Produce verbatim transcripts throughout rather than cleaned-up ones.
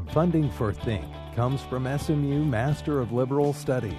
Funding for Think comes from S M U Master of Liberal Studies.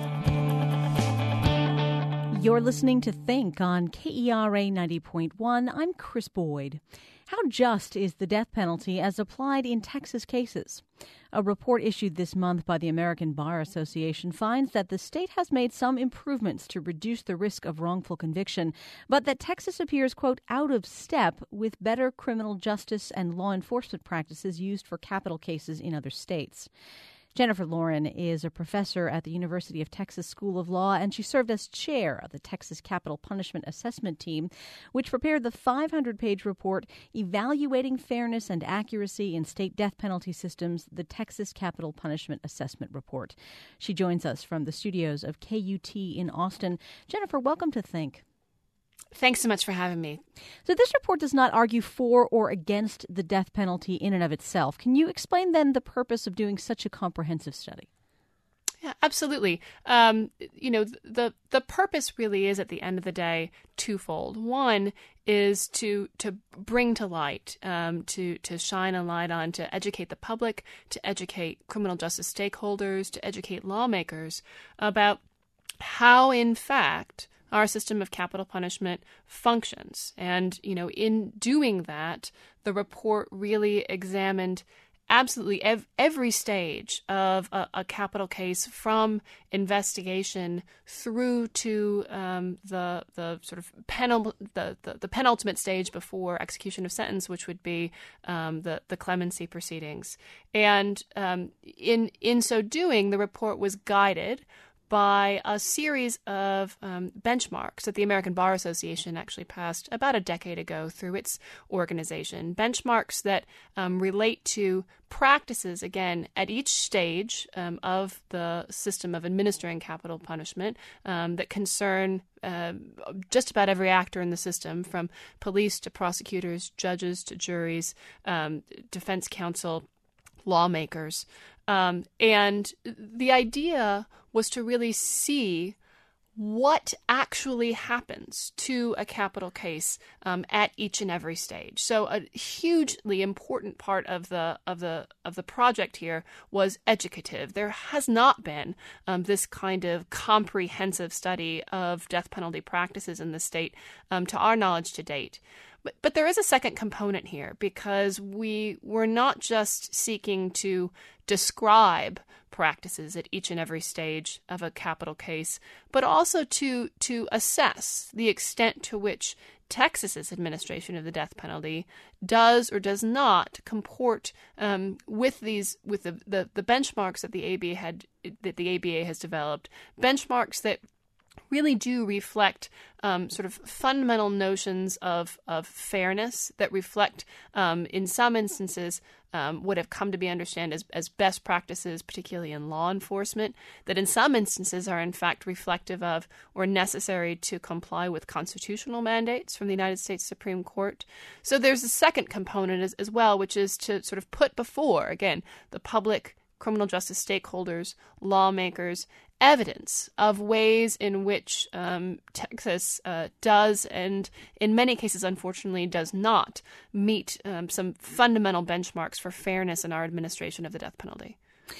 You're listening to Think on K E R A ninety point one. I'm Chris Boyd. How just is the death penalty as applied in Texas cases? A report issued this month by the American Bar Association finds that the state has made some improvements to reduce the risk of wrongful conviction, but that Texas appears, quote, out of step with better criminal justice and law enforcement practices used for capital cases in other states. Jennifer Lauren is a professor at the University of Texas School of Law, and she served as chair of the Texas Capital Punishment Assessment Team, which prepared the five hundred page report Evaluating Fairness and Accuracy in State Death Penalty Systems, the Texas Capital Punishment Assessment Report. She joins us from the studios of K U T in Austin. Jennifer, welcome to Think. Thanks so much for having me. So this report does not argue for or against the death penalty in and of itself. Can you explain then the purpose of doing such a comprehensive study? Yeah, absolutely. Um, you know, the the purpose really is at the end of the day twofold. One is to to bring to light, um, to to shine a light on, to educate the public, to educate criminal justice stakeholders, to educate lawmakers about how, in fact, our system of capital punishment functions. And, you know, in doing that, the report really examined absolutely ev- every stage of a, a capital case, from investigation through to um, the the sort of penal the, the the penultimate stage before execution of sentence, which would be um, the the clemency proceedings. And um, in in so doing, the report was guided by a series of um, benchmarks that the American Bar Association actually passed about a decade ago through its organization. Benchmarks that um, relate to practices, again, at each stage um, of the system of administering capital punishment um, that concern uh, just about every actor in the system, from police to prosecutors, judges to juries, um, defense counsel, lawmakers. Um, and the idea was to really see what actually happens to a capital case um, at each and every stage. So a hugely important part of the of the of the project here was educative. There has not been um, this kind of comprehensive study of death penalty practices in the state, um, to our knowledge, to date. But, but there is a second component here, because we were not just seeking to describe practices at each and every stage of a capital case, but also to to assess the extent to which Texas's administration of the death penalty does or does not comport um, with these with the, the, the benchmarks that the A B A had that the A B A has developed, benchmarks that really do reflect um, sort of fundamental notions of, of fairness, that reflect, um, in some instances, um, what have come to be understood as, as best practices, particularly in law enforcement, that in some instances are in fact reflective of or necessary to comply with constitutional mandates from the United States Supreme Court. So there's a second component as, as well, which is to sort of put before, again, the public, criminal justice stakeholders, lawmakers, evidence of ways in which um, Texas uh, does, and in many cases, unfortunately, does not meet um, some fundamental benchmarks for fairness in our administration of the death penalty.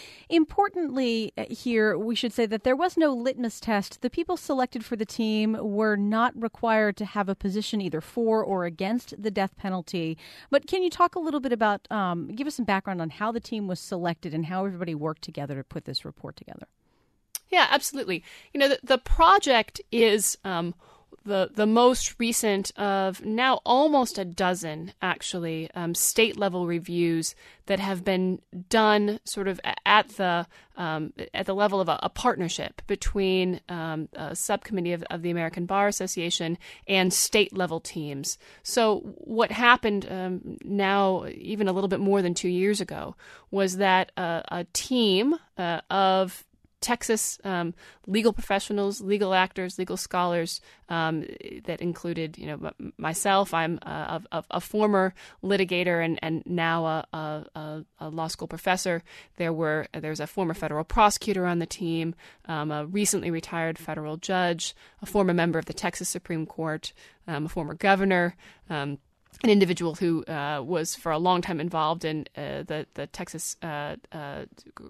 Importantly here, we should say that there was no litmus test. The people selected for the team were not required to have a position either for or against the death penalty. But can you talk a little bit about, um, give us some background on how the team was selected and how everybody worked together to put this report together? Yeah, absolutely. You know, the, the project is um, the the most recent of now almost a dozen, actually, um, state-level reviews that have been done sort of at the um, at the level of a, a partnership between um, a subcommittee of, of the American Bar Association and state-level teams. So what happened um, now, even a little bit more than two years ago, was that uh, a team uh, of Texas um, legal professionals, legal actors, legal scholars um, that included, you know, myself. I'm a, a, a former litigator and, and now a, a, a law school professor. There were there's a former federal prosecutor on the team, um, a recently retired federal judge, a former member of the Texas Supreme Court, um, a former governor. Um, an individual who uh, was for a long time involved in uh, the the Texas uh, uh,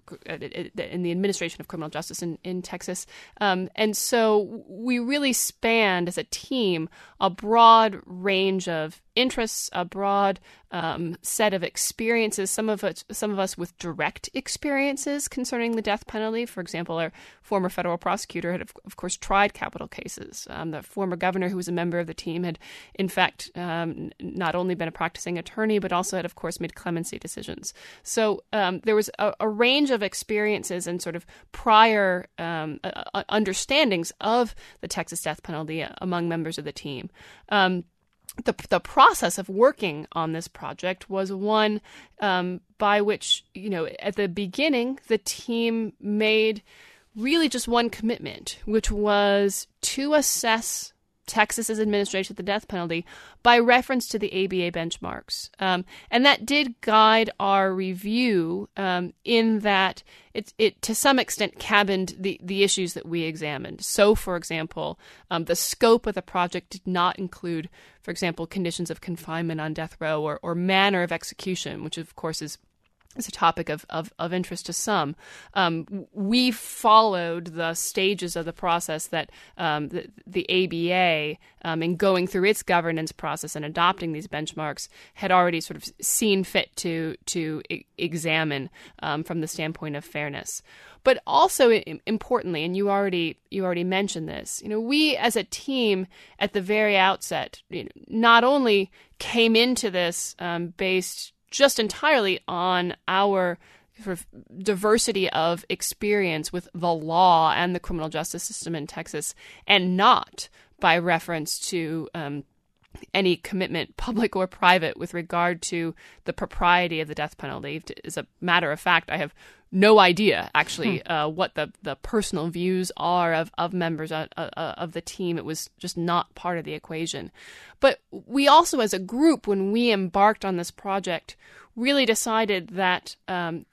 in the administration of criminal justice in in Texas, um, and so we really spanned as a team a broad range of interests, a broad um, set of experiences. Some of it, some of us with direct experiences concerning the death penalty. For example, our former federal prosecutor had, of, of course, tried capital cases. Um, the former governor, who was a member of the team, had, in fact, um, not only been a practicing attorney, but also had, of course, made clemency decisions. So um, there was a, a range of experiences and sort of prior um, uh, understandings of the Texas death penalty among members of the team. Um, The, the process of working on this project was one um, by which, you know, at the beginning, the team made really just one commitment, which was to assess Texas's administration of the death penalty by reference to the A B A benchmarks. Um, and that did guide our review um, in that it, it, to some extent, cabined the, the issues that we examined. So, for example, um, the scope of the project did not include, for example, conditions of confinement on death row or, or manner of execution, which, of course, is is a topic of, of, of interest to some. Um, we followed the stages of the process that um, the, the A B A, um, in going through its governance process and adopting these benchmarks, had already sort of seen fit to to e- examine um, from the standpoint of fairness. But also, importantly, and you already you already mentioned this, you know, we as a team at the very outset, you know, not only came into this um, based just entirely on our sort of diversity of experience with the law and the criminal justice system in Texas, and not by reference to um, any commitment, public or private, with regard to the propriety of the death penalty. As a matter of fact, I have no idea, actually, hmm. uh, what the, the personal views are of, of members of, uh, of the team. It was just not part of the equation. But we also, as a group, when we embarked on this project, really decided that um,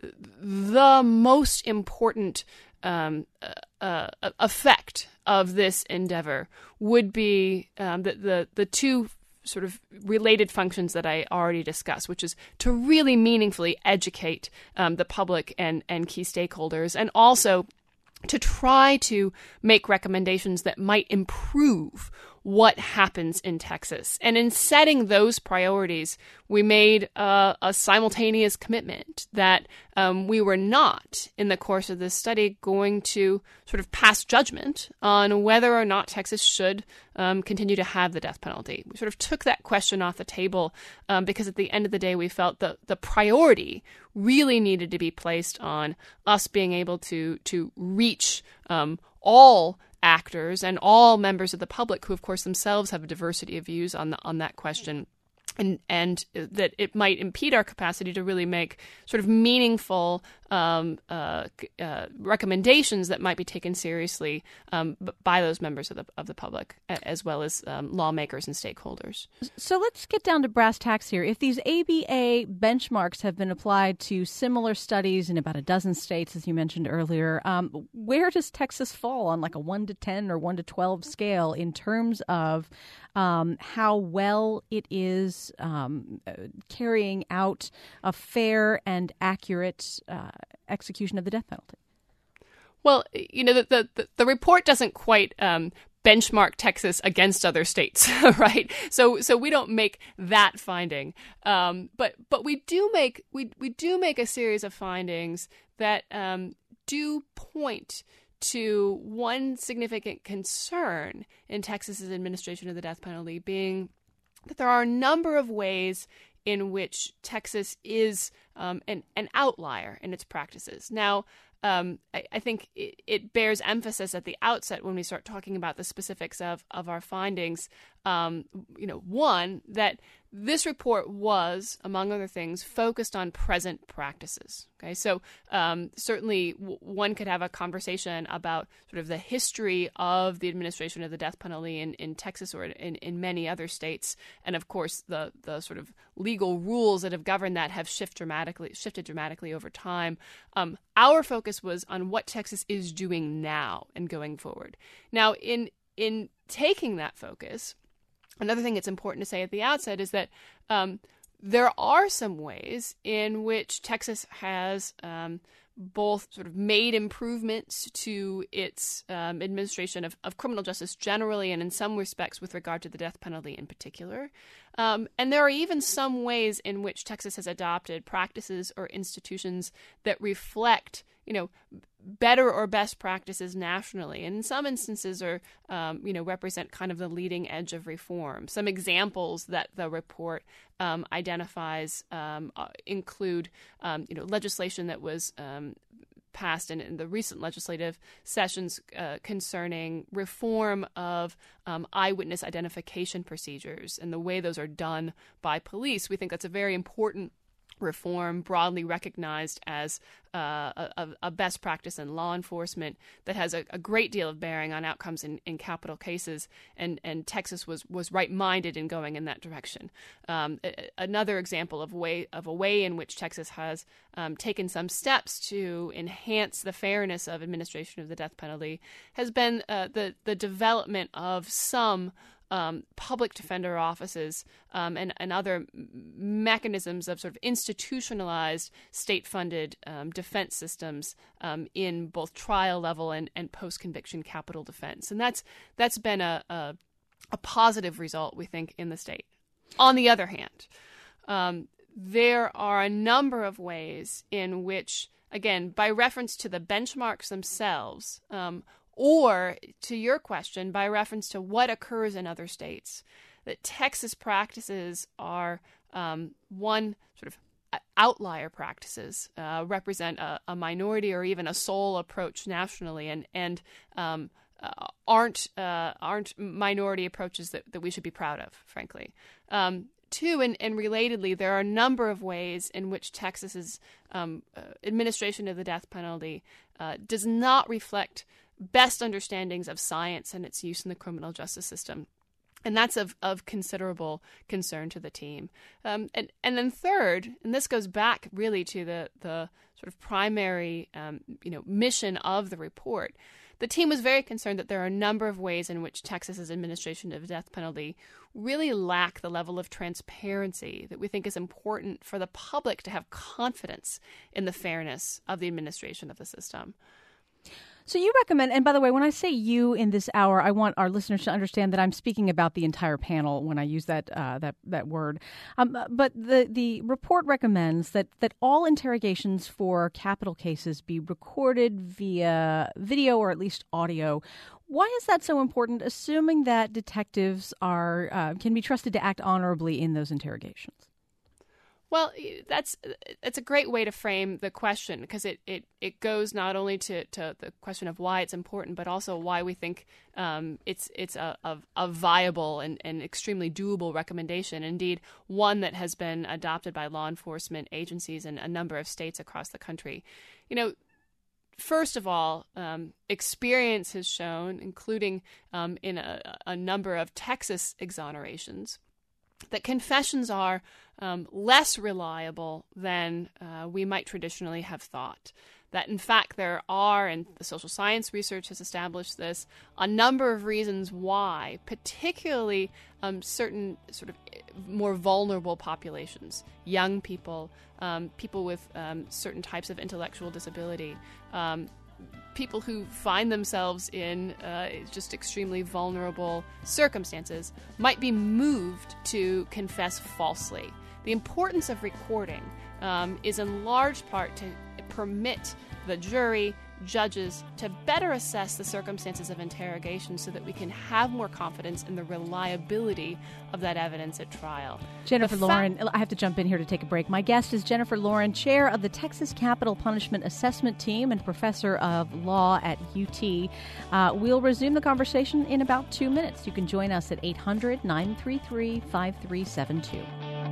the most important um, uh, uh, effect of this endeavor would be um, the, the the two sort of related functions that I already discussed, which is to really meaningfully educate um, the public and, and key stakeholders, and also to try to make recommendations that might improve what happens in Texas. And in setting those priorities, we made uh, a simultaneous commitment that um, we were not, in the course of this study, going to sort of pass judgment on whether or not Texas should um, continue to have the death penalty. We sort of took that question off the table um, because at the end of the day, we felt that the priority really needed to be placed on us being able to, to reach um, all actors and all members of the public who, of course, themselves have a diversity of views on the, on that question, and and that it might impede our capacity to really make sort of meaningful um, uh, uh, recommendations that might be taken seriously um, by those members of the of the public, as well as um, lawmakers and stakeholders. So let's get down to brass tacks here. If these A B A benchmarks have been applied to similar studies in about a dozen states, as you mentioned earlier, um, where does Texas fall on like a one to ten or one to twelve scale in terms of um, how well it is um, carrying out a fair and accurate uh, execution of the death penalty? Well, you know, the the, the report doesn't quite um, benchmark Texas against other states, right? So so we don't make that finding, um, but but we do make we we do make a series of findings that um, do point to one significant concern in Texas's administration of the death penalty, being that there are a number of ways in which Texas is um, an, an outlier in its practices. Now, um, I, I think it, it bears emphasis at the outset when we start talking about the specifics of, of our findings. Um, you know, one, that this report was, among other things, focused on present practices. Okay, so um, certainly w- one could have a conversation about sort of the history of the administration of the death penalty in, in Texas or in, in many other states, and of course the the sort of legal rules that have governed that have shifted dramatically shifted dramatically over time. Um, our focus was on what Texas is doing now and going forward. Now, in in taking that focus, another thing that's important to say at the outset is that um, there are some ways in which Texas has um, both sort of made improvements to its um, administration of, of criminal justice generally, and in some respects with regard to the death penalty in particular. Um, and there are even some ways in which Texas has adopted practices or institutions that reflect, you know, better or best practices nationally, and in some instances are, um, you know, represent kind of the leading edge of reform. Some examples that the report um, identifies um, uh, include, um, you know, legislation that was um, passed in, in the recent legislative sessions uh, concerning reform of um, eyewitness identification procedures and the way those are done by police. We think that's a very important reform, broadly recognized as uh, a, a best practice in law enforcement that has a, a great deal of bearing on outcomes in, in capital cases, and, and Texas was was right-minded in going in that direction. Um, a, another example of way of a way in which Texas has um, taken some steps to enhance the fairness of administration of the death penalty has been uh, the the development of some Um, public defender offices um, and, and other mechanisms of sort of institutionalized state-funded um, defense systems um, in both trial level and, and post-conviction capital defense. And that's that's been a, a, a positive result, we think, in the state. On the other hand, um, there are a number of ways in which, again, by reference to the benchmarks themselves, um, or, to your question, by reference to what occurs in other states, that Texas practices are, um, one, sort of outlier practices, uh, represent a, a minority or even a sole approach nationally, and, and um, uh, aren't uh, aren't minority approaches that, that we should be proud of, frankly. Um, Two, and, and relatedly, there are a number of ways in which Texas's um, uh, administration of the death penalty uh, does not reflect best understandings of science and its use in the criminal justice system. And that's of, of considerable concern to the team. Um, and, and then third, and this goes back really to the, the sort of primary um, you know, mission of the report, the team was very concerned that there are a number of ways in which Texas's administration of the death penalty really lack the level of transparency that we think is important for the public to have confidence in the fairness of the administration of the system. So you recommend, and by the way, when I say you in this hour, I want our listeners to understand that I'm speaking about the entire panel when I use that uh, that that word. Um, but the the report recommends that that all interrogations for capital cases be recorded via video or at least audio. Why is that so important, assuming that detectives are uh, can be trusted to act honorably in those interrogations? Well, that's it's a great way to frame the question, because it, it, it goes not only to, to the question of why it's important, but also why we think um, it's it's a, a, a viable and, and extremely doable recommendation. Indeed, one that has been adopted by law enforcement agencies in a number of states across the country. You know, first of all, um, experience has shown, including um, in a, a number of Texas exonerations, that confessions are um, less reliable than uh, we might traditionally have thought. That, in fact, there are, and the social science research has established this, a number of reasons why, particularly um, certain sort of more vulnerable populations, young people, um, people with um, certain types of intellectual disability, um, people who find themselves in uh, just extremely vulnerable circumstances might be moved to confess falsely. The importance of recording um, is in large part to permit the jury, judges, to better assess the circumstances of interrogation so that we can have more confidence in the reliability of that evidence at trial. Jennifer fa- Lauren, I have to jump in here to take a break. My guest is Jennifer Lauren, chair of the Texas Capital Punishment Assessment Team and professor of law at U T. Uh, we'll resume the conversation in about two minutes. You can join us at eight hundred, nine three three, five three seven two.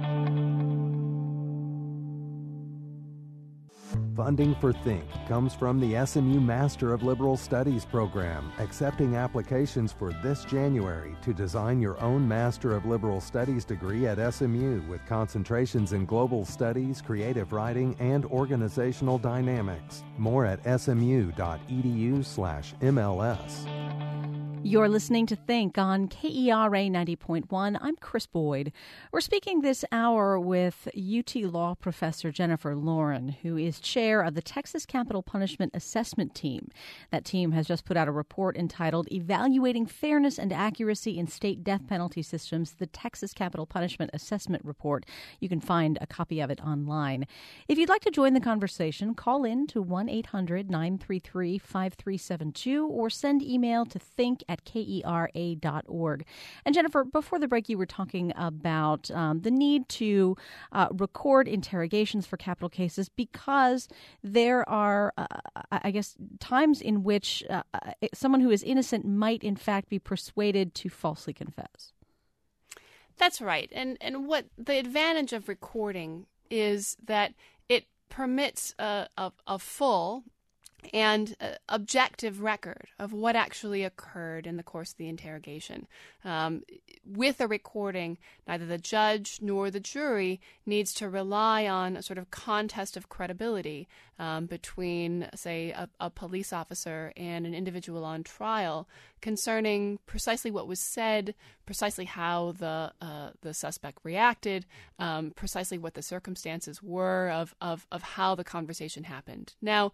Funding for Think comes from the S M U Master of Liberal Studies program, accepting applications for this January to design your own Master of Liberal Studies degree at S M U with concentrations in global studies, creative writing, and organizational dynamics. More at smu.edu slash MLS. You're listening to Think on K E R A ninety point one. I'm Chris Boyd. We're speaking this hour with U T Law professor Jennifer Laurin, who is chair of the Texas Capital Punishment Assessment Team. That team has just put out a report entitled Evaluating Fairness and Accuracy in State Death Penalty Systems, the Texas Capital Punishment Assessment Report. You can find a copy of it online. If you'd like to join the conversation, call in to one eight hundred nine three three five three seven two or send email to think at K E R A dot org. And Jennifer, before the break, you were talking about um, the need to uh, record interrogations for capital cases because there are, uh, I guess, times in which uh, someone who is innocent might, in fact, be persuaded to falsely confess. That's right. And and what the advantage of recording is that it permits a, a, a full and uh, objective record of what actually occurred in the course of the interrogation. Um, with a recording, neither the judge nor the jury needs to rely on a sort of contest of credibility um, between, say, a, a police officer and an individual on trial concerning precisely what was said, precisely how the uh, the suspect reacted, um, precisely what the circumstances were of, of, of how the conversation happened. Now,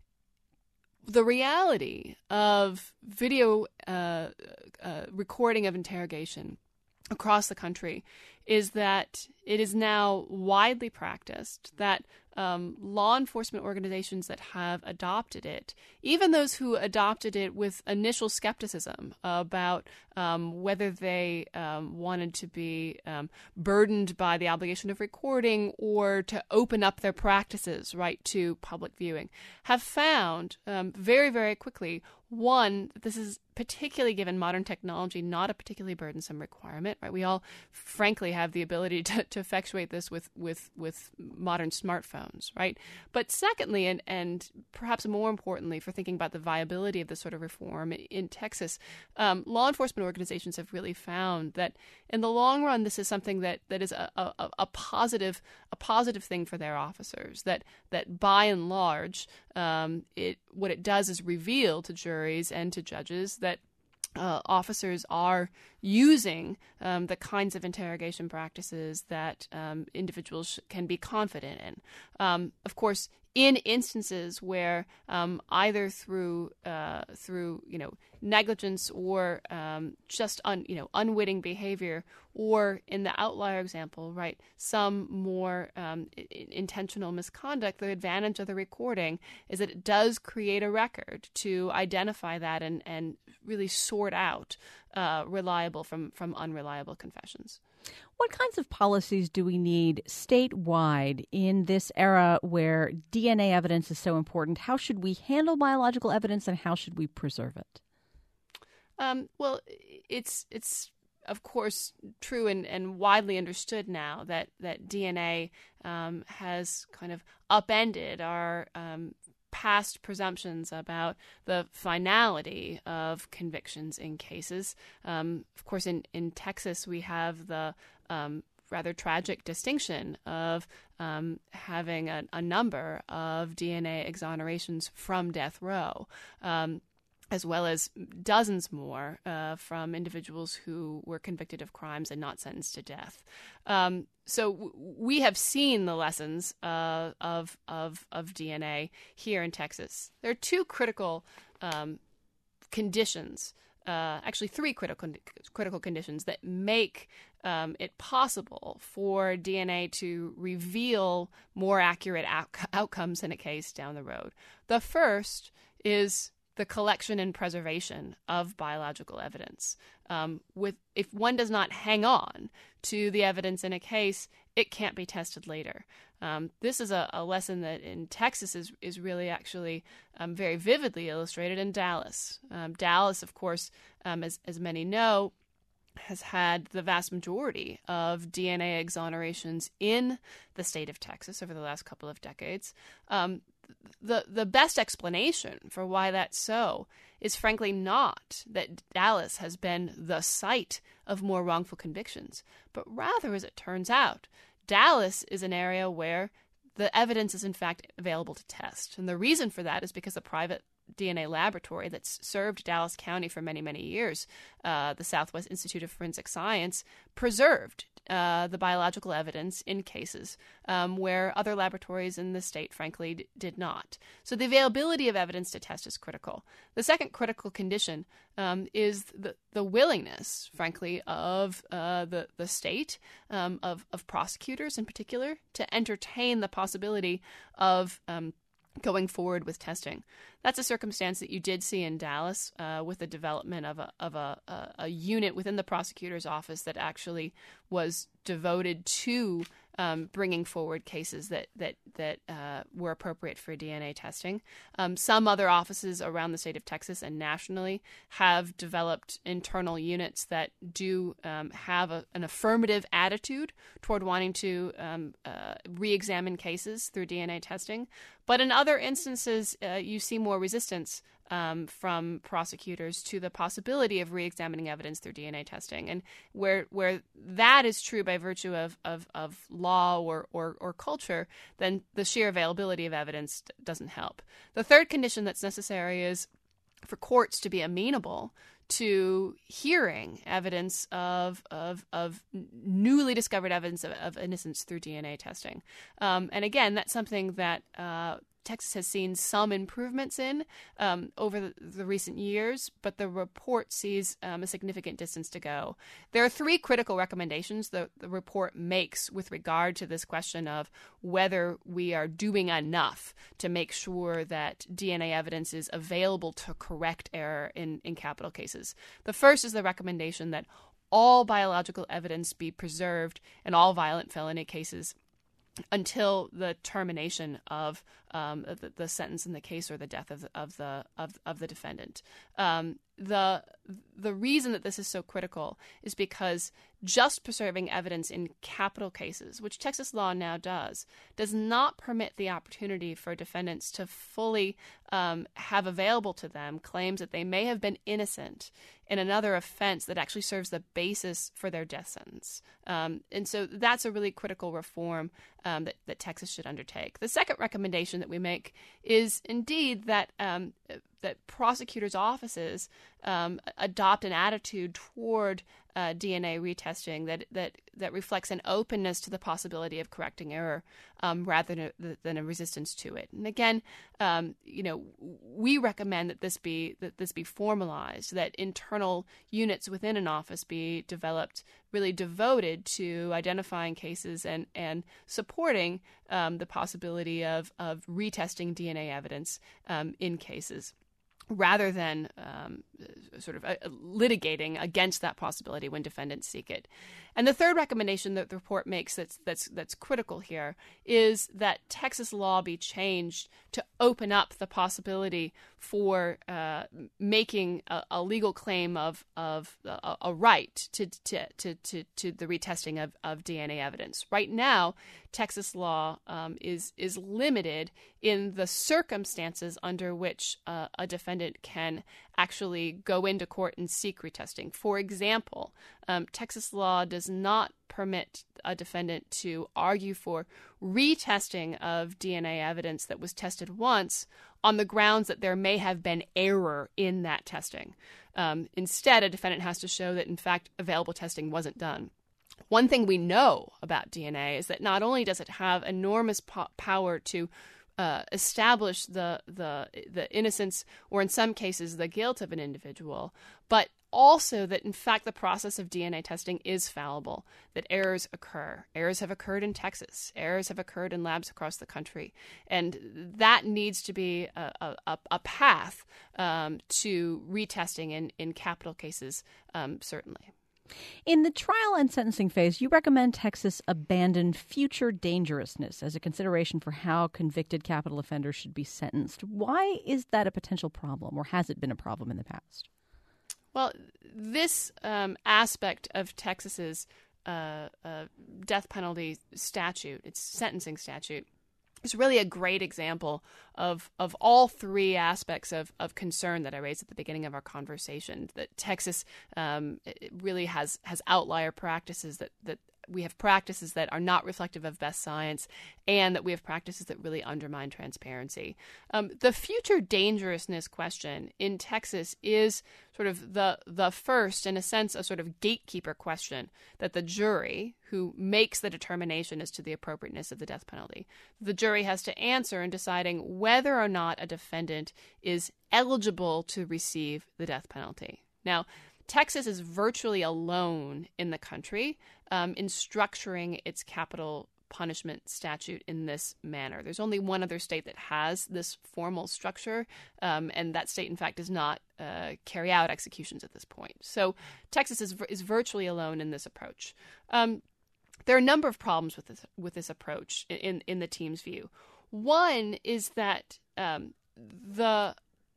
the reality of video uh, uh, recording of interrogation across the country is that it is now widely practiced, that um, law enforcement organizations that have adopted it, even those who adopted it with initial skepticism about um, whether they um, wanted to be um, burdened by the obligation of recording or to open up their practices, right, to public viewing, have found um, very, very quickly, one, this is particularly given modern technology, not a particularly burdensome requirement, right? We all, frankly, have the ability to, to effectuate this with, with, with modern smartphones, right? But secondly, and, and perhaps more importantly for thinking about the viability of this sort of reform in Texas, um, law enforcement organizations have really found that in the long run, this is something that, that is a, a, a positive a positive thing for their officers, that that by and large, um, it what it does is reveal to juries and to judges that Uh, officers are using um, the kinds of interrogation practices that um, individuals can be confident in. Um, of course, in instances where um, either through uh, through you know negligence or um, just un, you know unwitting behavior, or in the outlier example, right, some more um, I- intentional misconduct, the advantage of the recording is that it does create a record to identify that and, and really sort out uh, reliable from, from unreliable confessions. What kinds of policies do we need statewide in this era where D N A evidence is so important? How should we handle biological evidence and how should we preserve it? Um, well, it's it's of course true and, and widely understood now that, that D N A um, has kind of upended our um, past presumptions about the finality of convictions in cases. Um, of course, in, in Texas, we have the um, rather tragic distinction of um, having a, a number of D N A exonerations from death row, um, as well as dozens more uh, from individuals who were convicted of crimes and not sentenced to death. Um, so w- we have seen the lessons uh, of, of of D N A here in Texas. There are two critical um, conditions, uh, actually three critical critical conditions that make um, it possible for D N A to reveal more accurate out- outcomes in a case down the road. The first is the collection and preservation of biological evidence. Um, with if one does not hang on to the evidence in a case, it can't be tested later. Um, this is a, a lesson that in Texas is is really actually um, very vividly illustrated in Dallas. Um, Dallas, of course, um, as as many know, has had the vast majority of D N A exonerations in the state of Texas over the last couple of decades. Um, the the best explanation for why that's so is frankly not that Dallas has been the site of more wrongful convictions, but rather, as it turns out, Dallas is an area where the evidence is in fact available to test. And the reason for that is because the private D N A laboratory that's served Dallas County for many, many years, uh, the Southwest Institute of Forensic Science, preserved uh, the biological evidence in cases um, where other laboratories in the state, frankly, d- did not. So the availability of evidence to test is critical. The second critical condition um, is the, the willingness, frankly, of uh, the, the state, um, of, of prosecutors in particular, to entertain the possibility of um, going forward with testing. That's a circumstance that you did see in Dallas uh, with the development of a of a, a, a unit within the prosecutor's office that actually was devoted to um, bringing forward cases that that that uh, were appropriate for D N A testing. Um, some other offices around the state of Texas and nationally have developed internal units that do um, have a, an affirmative attitude toward wanting to um, uh, re-examine cases through D N A testing. But in other instances, uh, you see more resistance um, from prosecutors to the possibility of re-examining evidence through D N A testing. And where where that is true by virtue of, of, of law or, or, or culture, then the sheer availability of evidence doesn't help. The third condition that's necessary is for courts to be amenable to hearing evidence of of, of newly discovered evidence of, of innocence through D N A testing. Um, and again, that's something that uh, Texas has seen some improvements in um, over the, the recent years, but the report sees um, a significant distance to go. There are three critical recommendations that the report makes with regard to this question of whether we are doing enough to make sure that D N A evidence is available to correct error in, in capital cases. The first is the recommendation that all biological evidence be preserved in all violent felony cases until the termination of um, the, the sentence in the case or the death of the, of the of of the defendant. Um, the the reason that this is so critical is because just preserving evidence in capital cases, which Texas law now does, does not permit the opportunity for defendants to fully um, have available to them claims that they may have been innocent in another offense that actually serves the basis for their death sentence. Um, and so that's a really critical reform um, that, that Texas should undertake. The second recommendation that we make is indeed that um, that prosecutors' offices um, adopt an attitude toward uh, D N A retesting that, that that reflects an openness to the possibility of correcting error um, rather than a, than a resistance to it. And again, um, you know, we recommend that this be that this be formalized, that internal units within an office be developed really devoted to identifying cases and and supporting um, the possibility of of retesting D N A evidence um, in cases, rather than um, sort of uh, litigating against that possibility when defendants seek it. And the third recommendation that the report makes that's that's that's critical here is that Texas law be changed to open up the possibility for uh, making a, a legal claim of of a, a right to to, to to to the retesting of, of D N A evidence. Right now, Texas law um, is is limited in the circumstances under which uh, a defendant can actually go into court and seek retesting. For example, um, Texas law does not permit a defendant to argue for retesting of D N A evidence that was tested once on the grounds that there may have been error in that testing. Um, instead, a defendant has to show that, in fact, available testing wasn't done. One thing we know about D N A is that not only does it have enormous po- power to Uh, establish the, the the innocence, or in some cases the guilt of an individual, but also that in fact the process of D N A testing is fallible, that errors occur. Errors have occurred in Texas. Errors have occurred in labs across the country. And that needs to be a, a, a path um, to retesting in, in capital cases, um, certainly. In the trial and sentencing phase, you recommend Texas abandon future dangerousness as a consideration for how convicted capital offenders should be sentenced. Why is that a potential problem, or has it been a problem in the past? Well, this um, aspect of Texas's uh, uh, death penalty statute, its sentencing statute, is really a great example of of all three aspects of, of concern that I raised at the beginning of our conversation. That Texas um, really has has outlier practices that, that we have practices that are not reflective of best science, and that we have practices that really undermine transparency. Um, the future dangerousness question in Texas is sort of the the first, in a sense, a sort of gatekeeper question that the jury, who makes the determination as to the appropriateness of the death penalty, the jury has to answer in deciding whether or not a defendant is eligible to receive the death penalty. Now, Texas is virtually alone in the country um, in structuring its capital punishment statute in this manner. There's only one other state that has this formal structure, um, and that state, in fact, does not uh, carry out executions at this point. So Texas is is virtually alone in this approach. Um, there are a number of problems with this with this approach in in the team's view. One is that um, the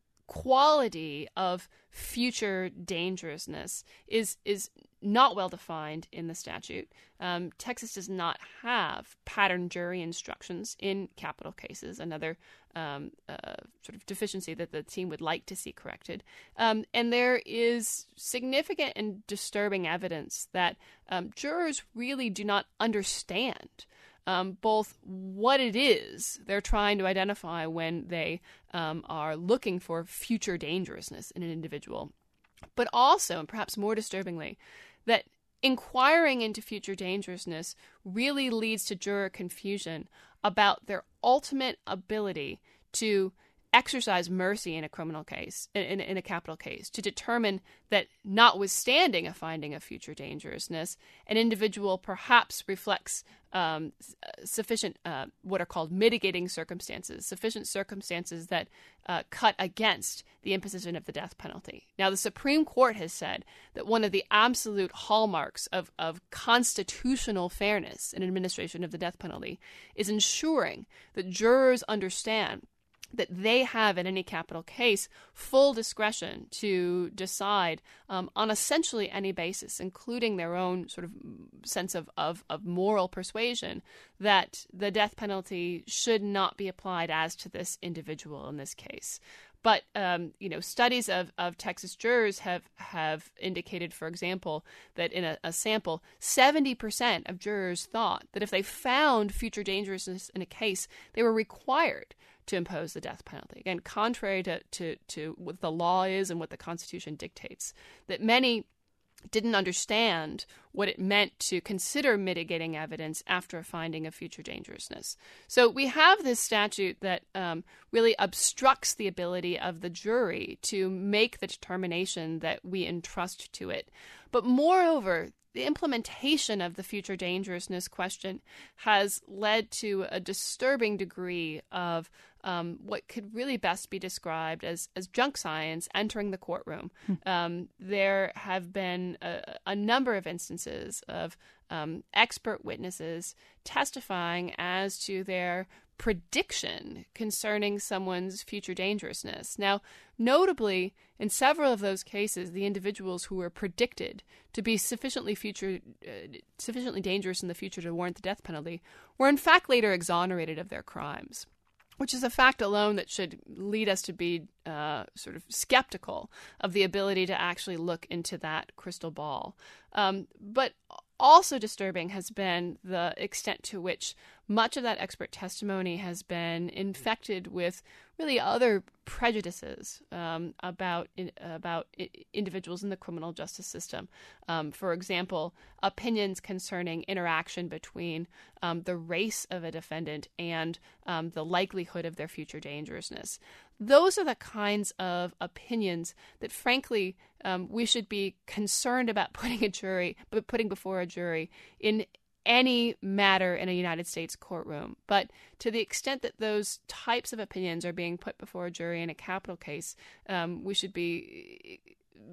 quality of future dangerousness is is not well defined in the statute. Um, Texas does not have pattern jury instructions in capital cases, another um, uh, sort of deficiency that the team would like to see corrected. Um, and there is significant and disturbing evidence that um, jurors really do not understand Um, both what it is they're trying to identify when they um, are looking for future dangerousness in an individual, but also, and perhaps more disturbingly, that inquiring into future dangerousness really leads to juror confusion about their ultimate ability to exercise mercy in a criminal case, in, in a capital case, to determine that notwithstanding a finding of future dangerousness, an individual perhaps reflects um, sufficient, uh, what are called mitigating circumstances, sufficient circumstances that uh, cut against the imposition of the death penalty. Now, the Supreme Court has said that one of the absolute hallmarks of, of constitutional fairness in administration of the death penalty is ensuring that jurors understand that they have, in any capital case, full discretion to decide um, on essentially any basis, including their own sort of sense of, of, of moral persuasion, that the death penalty should not be applied as to this individual in this case. But, um, you know, studies of, of Texas jurors have, have indicated, for example, that in a, a sample, seventy percent of jurors thought that if they found future dangerousness in a case, they were required to impose the death penalty. Again, contrary to, to, to what the law is and what the Constitution dictates, that many didn't understand what it meant to consider mitigating evidence after a finding of future dangerousness. So we have this statute that um, really obstructs the ability of the jury to make the determination that we entrust to it. But moreover, the implementation of the future dangerousness question has led to a disturbing degree of um, what could really best be described as, as junk science entering the courtroom. Hmm. Um, there have been a, a number of instances of um, expert witnesses testifying as to their prediction concerning someone's future dangerousness. Now, notably, in several of those cases, the individuals who were predicted to be sufficiently future, uh, sufficiently dangerous in the future to warrant the death penalty were in fact later exonerated of their crimes, which is a fact alone that should lead us to be uh, sort of skeptical of the ability to actually look into that crystal ball. Um, but also disturbing has been the extent to which much of that expert testimony has been infected with really other prejudices um, about in, about I- individuals in the criminal justice system. Um, for example, opinions concerning interaction between um, the race of a defendant and um, the likelihood of their future dangerousness. Those are the kinds of opinions that, frankly, um, we should be concerned about putting a jury, but putting before a jury in any matter in a United States courtroom. But to the extent that those types of opinions are being put before a jury in a capital case, um, we should be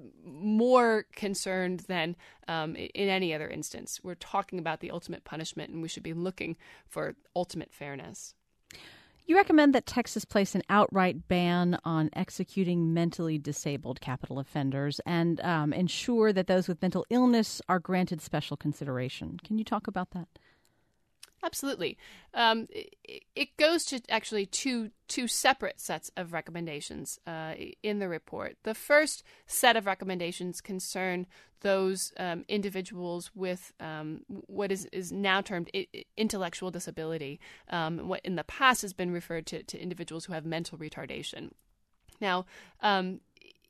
more concerned than um, in any other instance. We're talking about the ultimate punishment, and we should be looking for ultimate fairness. You recommend that Texas place an outright ban on executing mentally disabled capital offenders and um, ensure that those with mental illness are granted special consideration. Can you talk about that? Absolutely. Um, it, it goes to actually two two separate sets of recommendations uh, in the report. The first set of recommendations concern those um, individuals with um, what is, is now termed I- intellectual disability, um, what in the past has been referred to, to individuals who have mental retardation. Now, um,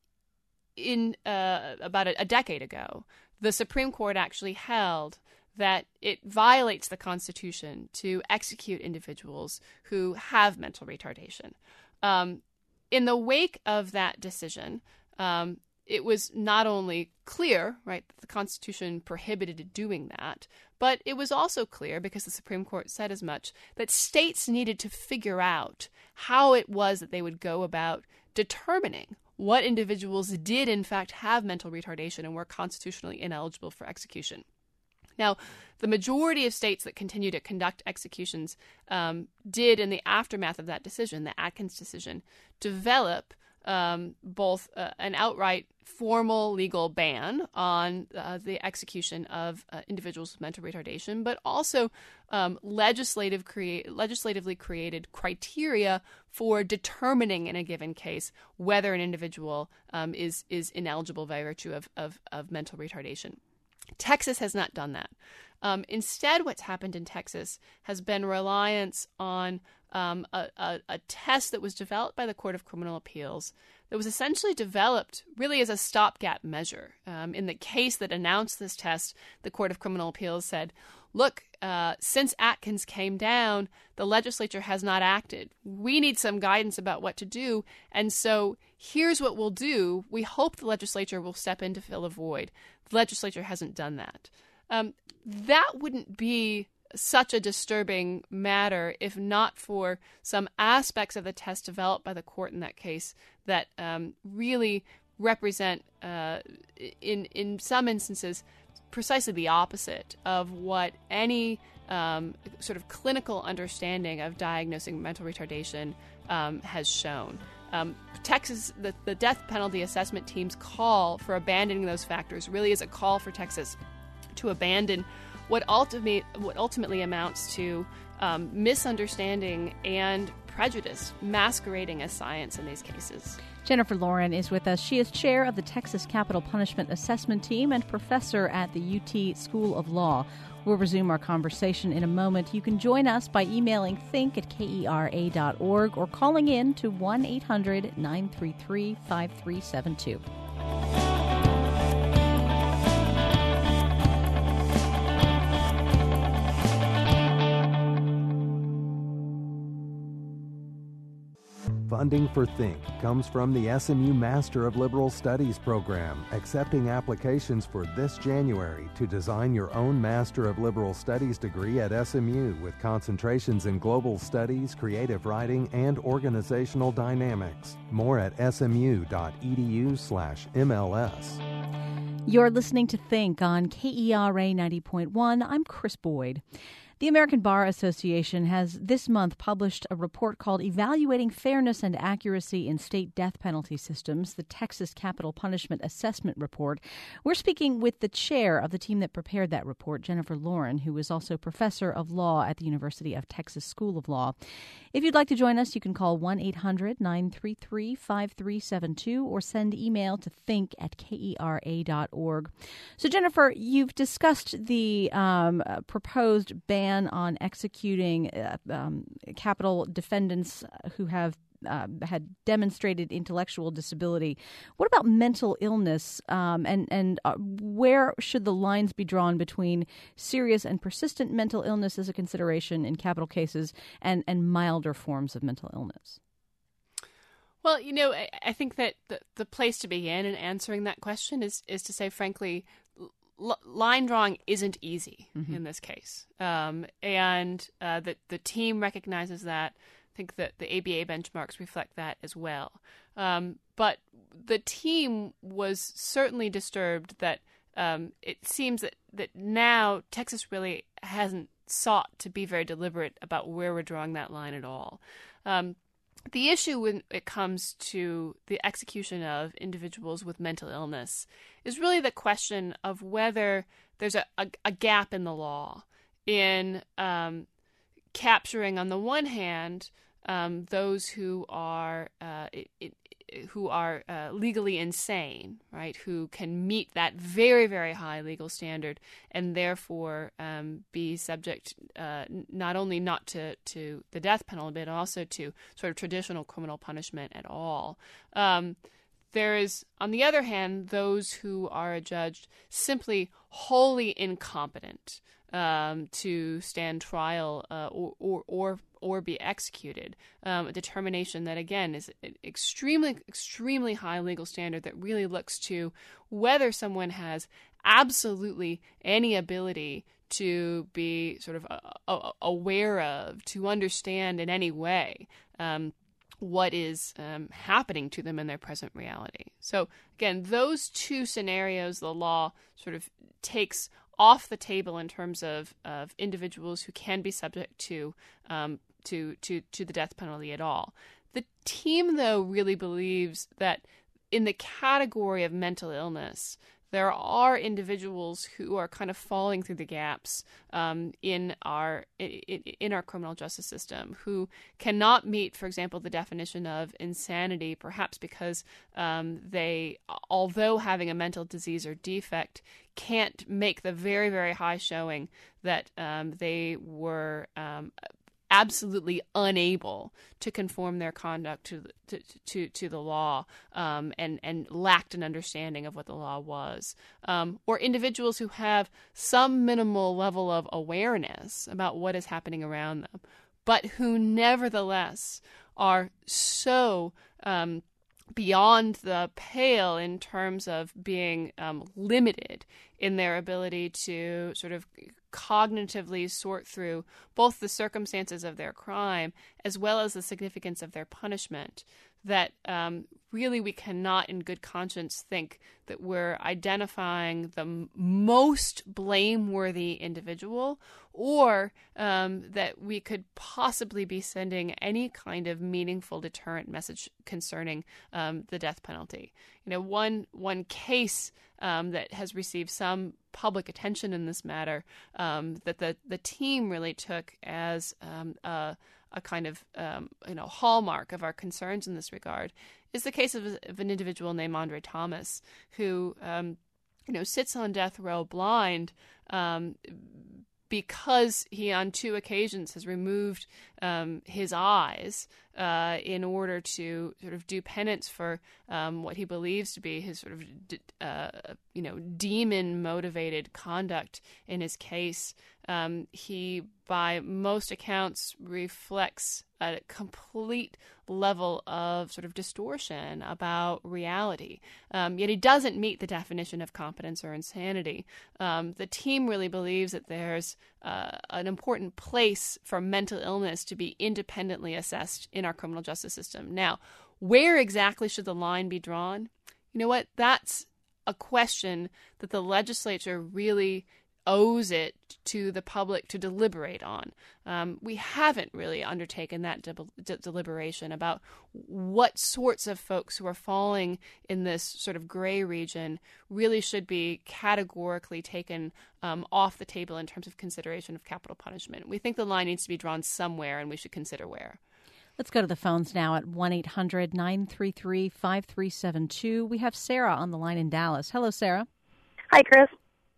in uh, about a, a decade ago, the Supreme Court actually held that it violates the Constitution to execute individuals who have mental retardation. Um, in the wake of that decision, um, it was not only clear, right, that the Constitution prohibited doing that, but it was also clear, because the Supreme Court said as much, that states needed to figure out how it was that they would go about determining what individuals did in fact have mental retardation and were constitutionally ineligible for execution. Now, the majority of states that continue to conduct executions um, did, in the aftermath of that decision, the Atkins decision, develop um, both uh, an outright formal legal ban on uh, the execution of uh, individuals with mental retardation, but also um, legislative crea- legislatively created criteria for determining in a given case whether an individual um, is is ineligible by virtue of, of, of mental retardation. Texas has not done that. Um, instead, what's happened in Texas has been reliance on um, a, a, a test that was developed by the Court of Criminal Appeals that was essentially developed really as a stopgap measure. Um, in the case that announced this test, the Court of Criminal Appeals said, look, uh, since Atkins came down, the legislature has not acted. We need some guidance about what to do. And so here's what we'll do. We hope the legislature will step in to fill a void. The legislature hasn't done that. Um, that wouldn't be such a disturbing matter if not for some aspects of the test developed by the court in that case that um, really represent, uh, in in some instances, precisely the opposite of what any um, sort of clinical understanding of diagnosing mental retardation um, has shown. Um, Texas, the, the death penalty assessment team's call for abandoning those factors really is a call for Texas to abandon what ultimate, what ultimately amounts to um, misunderstanding and prejudice masquerading as science in these cases. Jennifer Lauren is with us. She is chair of the Texas Capital Punishment Assessment Team and professor at the U T School of Law. We'll resume our conversation in a moment. You can join us by emailing think at K E R A dot org or calling in to one eight hundred nine three three five three seven two. Funding for Think comes from the S M U Master of Liberal Studies program, accepting applications for this January to design your own Master of Liberal Studies degree at S M U with concentrations in global studies, creative writing, and organizational dynamics. More at smu.edu slash MLS. You're listening to Think on K E R A ninety point one. I'm Chris Boyd. The American Bar Association has this month published a report called Evaluating Fairness and Accuracy in State Death Penalty Systems, the Texas Capital Punishment Assessment Report. We're speaking with the chair of the team that prepared that report, Jennifer Lauren, who is also professor of law at the University of Texas School of Law. If you'd like to join us, you can call one eight hundred nine three three five three seven two or send email to think at K E R A dot org. So, Jennifer, you've discussed the um, uh, proposed ban on executing uh, um, capital defendants who have uh, had demonstrated intellectual disability. What about mental illness, um, and and uh, where should the lines be drawn between serious and persistent mental illness as a consideration in capital cases and, and milder forms of mental illness? Well, you know, I, I think that the, the place to begin in answering that question is is to say, frankly, L- line drawing isn't easy mm-hmm. in this case, um, and uh, the the team recognizes that. I think that the A B A benchmarks reflect that as well. Um, but the team was certainly disturbed that um, it seems that, that now Texas really hasn't sought to be very deliberate about where we're drawing that line at all. Um, The issue when it comes to the execution of individuals with mental illness is really the question of whether there's a, a, a gap in the law in um, capturing on the one hand um, those who are uh, it, it, who are uh, legally insane, right? Who can meet that very, very high legal standard and therefore um, be subject uh, not only not to, to the death penalty, but also to sort of traditional criminal punishment at all. Um, there is, on the other hand, those who are adjudged simply wholly incompetent um, to stand trial uh, or, or, or or be executed, um, a determination that, again, is an extremely, extremely high legal standard that really looks to whether someone has absolutely any ability to be sort of uh, uh, aware of, to understand in any way um, what is um, happening to them in their present reality. So, again, those two scenarios the law sort of takes off the table in terms of, of individuals who can be subject to um, to, to to the death penalty at all. The team, though, really believes that in the category of mental illness, there are individuals who are kind of falling through the gaps um, in our in, in our criminal justice system, who cannot meet, for example, the definition of insanity, perhaps because um, they, although having a mental disease or defect, can't make the very, very high showing that um, they were um, absolutely unable to conform their conduct to to to, to the law um, and and lacked an understanding of what the law was, um, or individuals who have some minimal level of awareness about what is happening around them, but who nevertheless are so um, beyond the pale in terms of being um, limited in their ability to sort of cognitively sort through both the circumstances of their crime as well as the significance of their punishment, that um, really we cannot in good conscience think that we're identifying the m- most blameworthy individual, or um, that we could possibly be sending any kind of meaningful deterrent message concerning um, the death penalty. You know, one one case um, that has received some public attention in this matter um, that the, the team really took as um, a, a kind of um, you know hallmark of our concerns in this regard is the case of, of an individual named Andre Thomas, who um, you know sits on death row blind um, because he on two occasions has removed um, his eyes uh, in order to sort of do penance for um, what he believes to be his sort of uh, you know demon motivated conduct in his case. Um, he, by most accounts, reflects a complete level of sort of distortion about reality. Um, yet he doesn't meet the definition of competence or insanity. Um, the team really believes that there's uh, an important place for mental illness to be independently assessed in our criminal justice system. Now, where exactly should the line be drawn? You know what? That's a question that the legislature really owes it to the public to deliberate on. Um, we haven't really undertaken that de- de- deliberation about what sorts of folks who are falling in this sort of gray region really should be categorically taken um, off the table in terms of consideration of capital punishment. We think the line needs to be drawn somewhere, and we should consider where. Let's go to the phones now at one eight hundred nine three three five three seven two. We have Sarah on the line in Dallas. Hello, Sarah. Hi, Chris.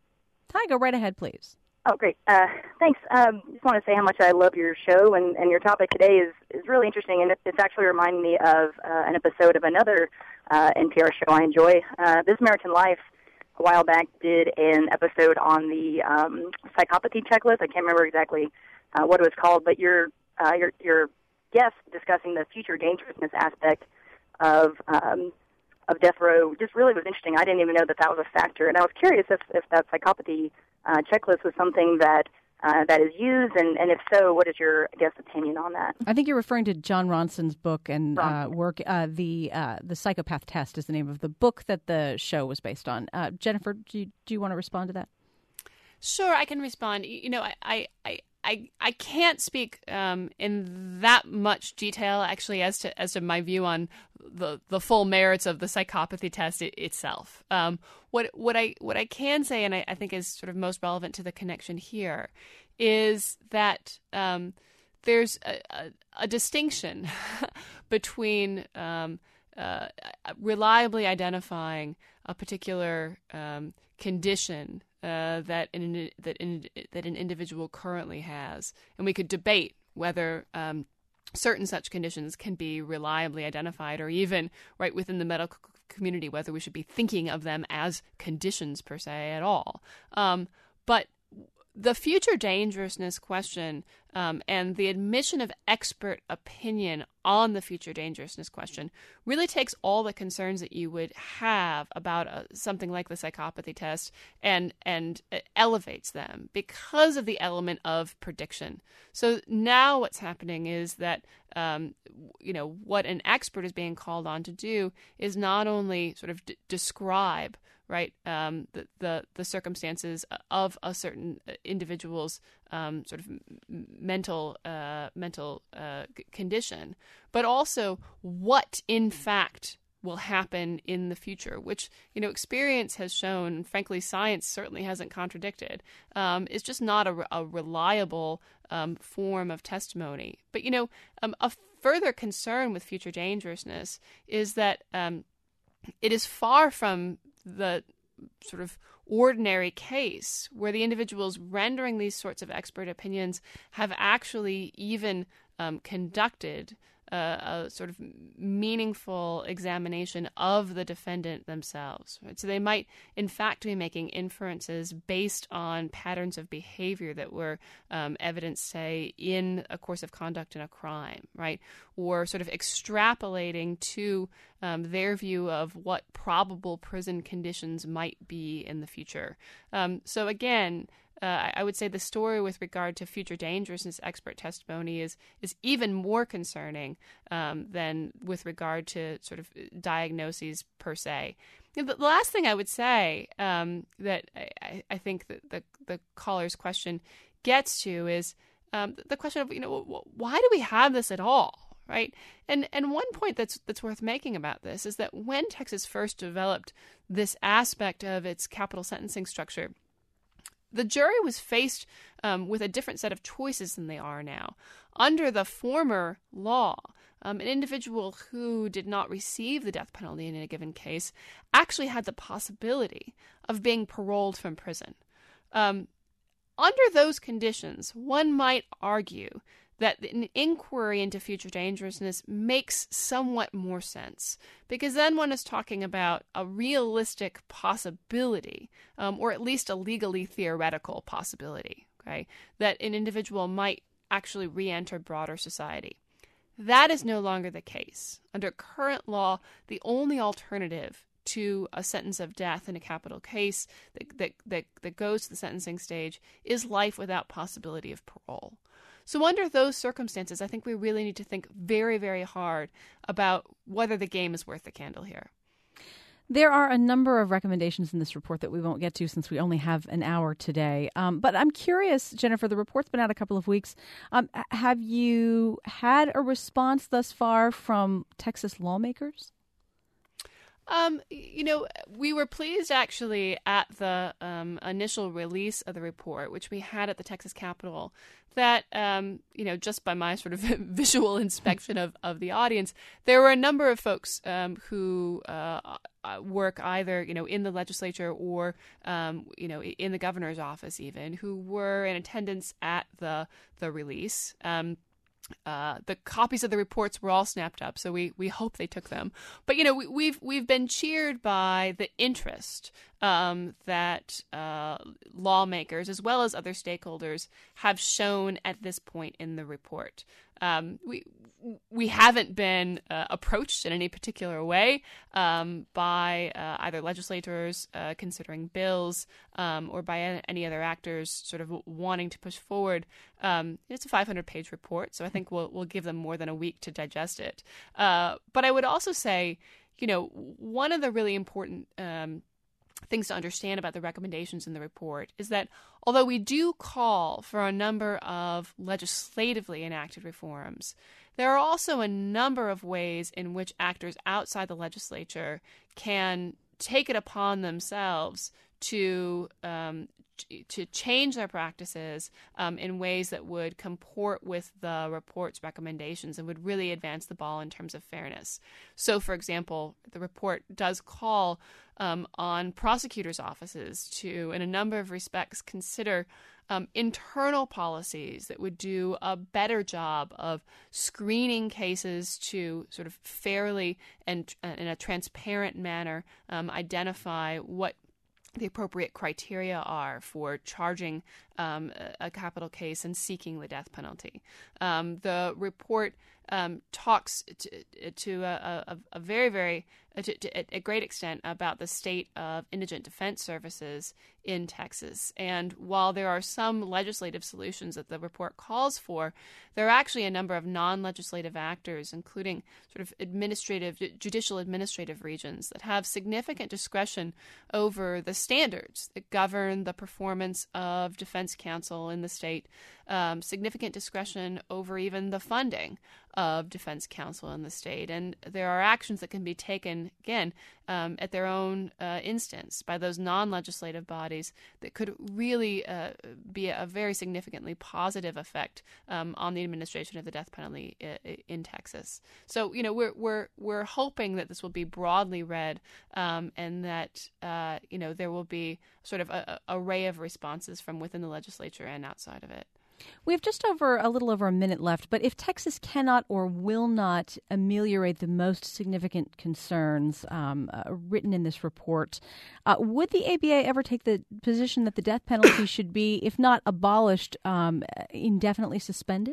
Hi, go right ahead, please. Oh, great. Uh, thanks. Um, just want to say how much I love your show, and, and your topic today is, is really interesting, and it, it's actually reminding me of uh, an episode of another uh, N P R show I enjoy. Uh, This American Life, a while back, did an episode on the um, psychopathy checklist. I can't remember exactly uh, what it was called, but your, uh, your, your guest discussing the future dangerousness aspect of um, of death row just really was interesting. I didn't even know that that was a factor, and I was curious if, if that psychopathy uh, checklist was something that uh, that is used, and, and if so, what is your, I guess, opinion on that? I think you're referring to John Ronson's book and uh, work. Uh, the uh, the Psychopath Test is the name of the book that the show was based on. Uh, Jennifer, do you, do you want to respond to that? Sure, I can respond. You know, I I, I, I can't speak um, in that much detail, actually, as to as to my view on the the full merits of the psychopathy test it, itself. Um, what what I what I can say, and I, I think is sort of most relevant to the connection here, is that um, there's a, a, a distinction between um, uh, reliably identifying a particular um, condition uh, that an that in, that an individual currently has, and we could debate whether um, certain such conditions can be reliably identified, or even right within the medical community whether we should be thinking of them as conditions per se at all. Um, but the future dangerousness question um, and the admission of expert opinion on the future dangerousness question really takes all the concerns that you would have about a, something like the psychopathy test and and elevates them because of the element of prediction. So now what's happening is that um, you know what an expert is being called on to do is not only sort of d- describe right, um, the, the the circumstances of a certain individual's um, sort of mental uh, mental uh, condition, but also what in fact will happen in the future, which you know experience has shown, and frankly science certainly hasn't contradicted, um, is just not a, a reliable um, form of testimony. But you know um, a further concern with future dangerousness is that um, it is far from the sort of ordinary case where the individuals rendering these sorts of expert opinions have actually even um, conducted uh, a sort of meaningful examination of the defendant themselves. Right? So they might, in fact, be making inferences based on patterns of behavior that were um, evidenced, say, in a course of conduct in a crime, right? Or sort of extrapolating to um, their view of what probable prison conditions might be in the future. Um, so again, Uh, I would say the story with regard to future dangerousness expert testimony is is even more concerning um, than with regard to sort of diagnoses per se. You know, the last thing I would say um, that I, I think that the, the caller's question gets to is um, the question of, you know, why do we have this at all? Right, and and one point that's that's worth making about this is that when Texas first developed this aspect of its capital sentencing structure, the jury was faced um, with a different set of choices than they are now. Under the former law, um, an individual who did not receive the death penalty in a given case actually had the possibility of being paroled from prison. Um, under those conditions, one might argue that an inquiry into future dangerousness makes somewhat more sense, because then one is talking about a realistic possibility, um, or at least a legally theoretical possibility, okay, that an individual might actually re-enter broader society. That is no longer the case. Under current law, the only alternative to a sentence of death in a capital case that, that, that, that goes to the sentencing stage is life without possibility of parole. So under those circumstances, I think we really need to think very, very hard about whether the game is worth the candle here. There are a number of recommendations in this report that we won't get to since we only have an hour today. Um, but I'm curious, Jennifer, the report's been out a couple of weeks. Um, have you had a response thus far from Texas lawmakers? Um, you know, we were pleased actually at the um, initial release of the report, which we had at the Texas Capitol, that, um, you know, just by my sort of visual inspection of, of the audience, there were a number of folks um, who uh, work either, you know, in the legislature or, um, you know, in the governor's office even, who were in attendance at the the release. Um Uh, the copies of the reports were all snapped up, so we, we hope they took them. But you know, we, we've we've been cheered by the interest um, that uh, lawmakers, as well as other stakeholders, have shown at this point in the report. Um, we we haven't been uh, approached in any particular way um, by uh, either legislators uh, considering bills um, or by any other actors sort of wanting to push forward. Um, it's a five hundred page report, so I think we'll we'll give them more than a week to digest it. Uh, but I would also say, you know, one of the really important um, things to understand about the recommendations in the report is that although we do call for a number of legislatively enacted reforms, there are also a number of ways in which actors outside the legislature can take it upon themselves to um, to change their practices um, in ways that would comport with the report's recommendations and would really advance the ball in terms of fairness. So, for example, the report does call um, on prosecutors' offices to, in a number of respects, consider Um, internal policies that would do a better job of screening cases to sort of fairly and uh, in a transparent manner um, identify what the appropriate criteria are for charging um, a, a capital case and seeking the death penalty. Um, the report um, talks to, to a, a, a very, very, to, to a great extent about the state of indigent defense services in Texas. And while there are some legislative solutions that the report calls for, there are actually a number of non-legislative actors, including sort of administrative, judicial administrative regions that have significant discretion over the standards that govern the performance of defense counsel in the state, um, significant discretion over even the funding of defense counsel in the state. And there are actions that can be taken, again, um, at their own uh, instance by those non-legislative bodies that could really uh, be a very significantly positive effect um, on the administration of the death penalty in, in Texas. So, you know, we're we're we're hoping that this will be broadly read um, and that uh, you know there will be sort of a, a array of responses from within the legislature and outside of it. We have just over a little over a minute left, but if Texas cannot or will not ameliorate the most significant concerns um, uh, written in this report, uh, would the A B A ever take the position that the death penalty should be, if not abolished, um, indefinitely suspended?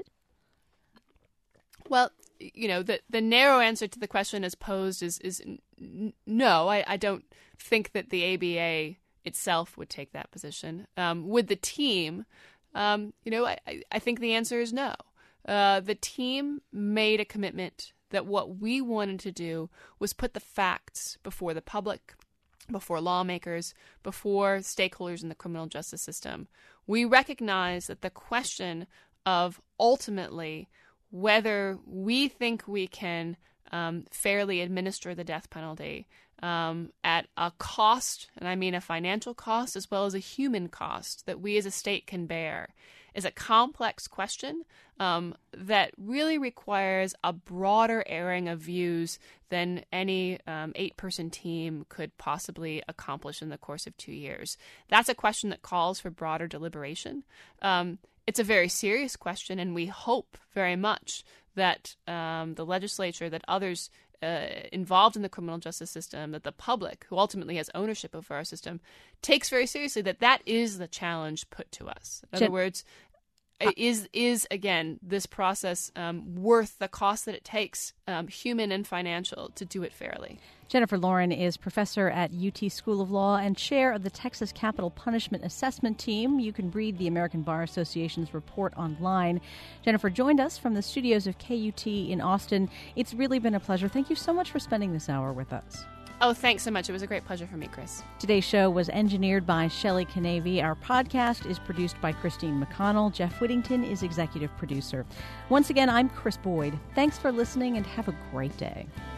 Well, you know, the the narrow answer to the question as posed is is n- no. I, I don't think that the A B A itself would take that position. Um, would the team? Um, you know, I, I think the answer is no. Uh, the team made a commitment that what we wanted to do was put the facts before the public, before lawmakers, before stakeholders in the criminal justice system. We recognize that the question of ultimately whether we think we can um, fairly administer the death penalty Um, at a cost, and I mean a financial cost as well as a human cost that we as a state can bear, is a complex question um, that really requires a broader airing of views than any um, eight-person team could possibly accomplish in the course of two years. That's a question that calls for broader deliberation. Um, it's a very serious question, and we hope very much that um, the legislature, that others Uh, involved in the criminal justice system, that the public, who ultimately has ownership over our system, takes very seriously that that is the challenge put to us. In other words, is, is again, this process um, worth the cost that it takes, um, human and financial, to do it fairly? Jennifer Lauren is professor at U T School of Law and chair of the Texas Capital Punishment Assessment Team. You can read the American Bar Association's report online. Jennifer joined us from the studios of K U T in Austin. It's really been a pleasure. Thank you so much for spending this hour with us. Oh, thanks so much. It was a great pleasure for me, Chris. Today's show was engineered by Shelley Canavy. Our podcast is produced by Christine McConnell. Jeff Whittington is executive producer. Once again, I'm Chris Boyd. Thanks for listening and have a great day.